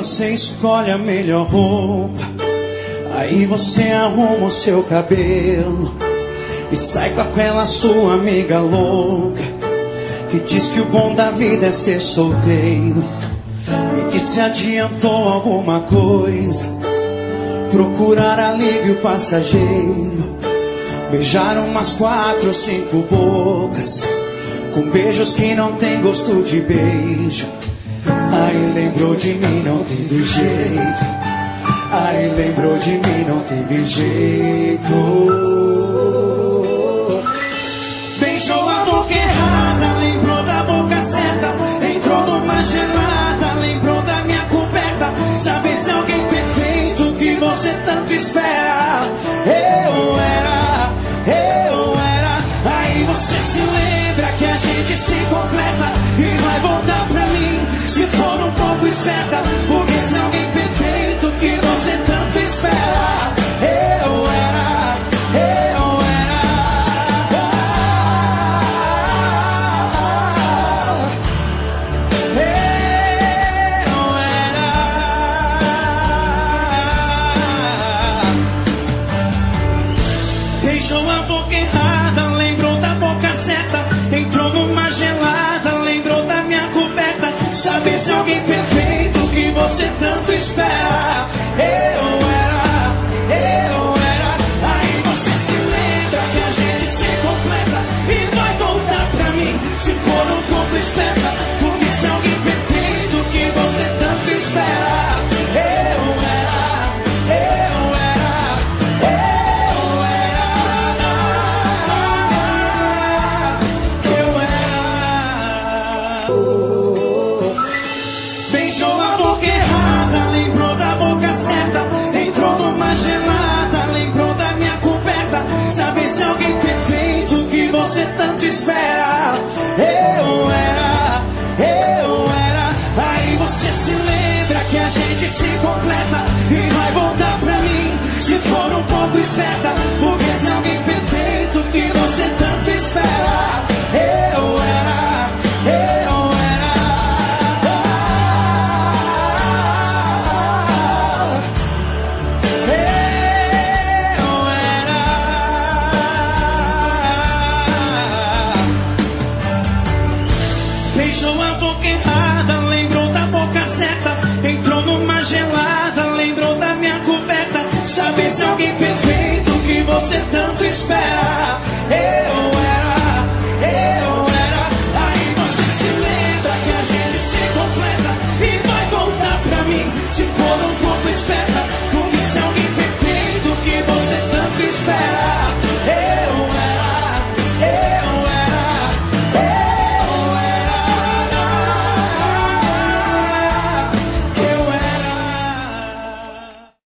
você escolhe a melhor roupa, aí você arruma o seu cabelo e sai com aquela sua amiga louca que diz que o bom da vida é ser solteiro e que se adiantou alguma coisa, procurar alívio passageiro, beijar umas 4 ou 5 bocas com beijos que não tem gosto de beijo. Aí lembrou de mim, não teve jeito. Aí lembrou de mim, não teve jeito. Beijou a boca errada, lembrou da boca certa. Entrou numa gelada, lembrou da minha coberta. Sabe se alguém perfeito que você tanto espera. Eu era. Aí você se lembra que a gente se completa e vai voltar pra mim se for um pouco esperta. Porque se alguém perfeito que você tanto espera. Eu era. Beijou a boca errada, lembrou da boca certa. Entrou numa gelada, lembrou da minha coberta. Sabe se alguém perfeito que você tanto espera. Eu era. Aí você se lembra que a gente se completa e vai voltar pra mim se for um pouco esperta. Porque se alguém perfeito que você tanto espera. Beijou a boca errada, lembrou da boca certa. Entrou numa gelada, lembrou da minha coberta. Sabe se alguém perfeito que você tanto espera. Eu era. Aí você se lembra que a gente se completa e vai voltar pra mim se for um pouco esperta. Porque se alguém perfeito que você tanto espera. Eu era. Beijou a boca errada, lembrou da boca certa. Entrou numa gelada, lembrou da minha coberta. Sabe se alguém perfeito que você tanto espera.